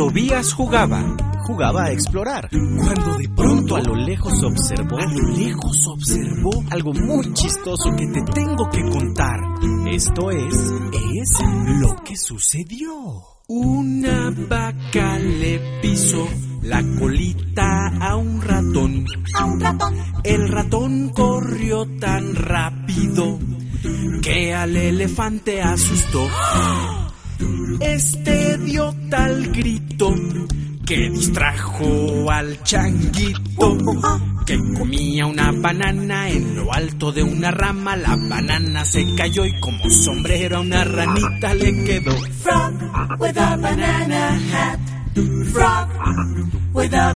Tobías jugaba a explorar, cuando de pronto a lo lejos observó algo muy chistoso que te tengo que contar. Esto es lo que sucedió. Una vaca le pisó la colita a un ratón. El ratón corrió tan rápido que al elefante asustó. Este dio tal grito que distrajo al changuito, que comía una banana en lo alto de una rama. La banana se cayó y como sombrero a una ranita le quedó. Frog with a banana hat. Frog with a